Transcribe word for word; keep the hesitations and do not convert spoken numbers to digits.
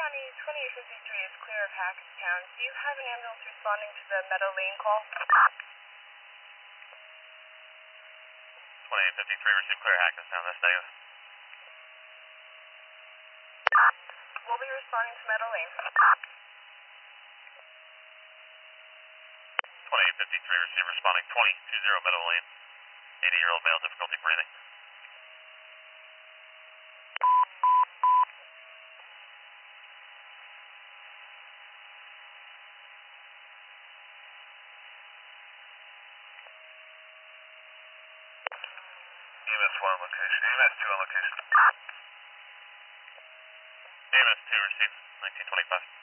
County twenty-eight fifty-three is clear of Hackettstown. Do you have an ambulance responding to the Meadow Lane call? twenty-eight fifty-three, receive clear Hackettstown, that's Dave. We'll be responding to Meadow Lane. twenty-eight fifty-three, receive responding twenty two zero Meadow Lane. eighty-year-old male, difficulty breathing. E M S one on location. E M S two on location. E M S two, receive nineteen twenty-five.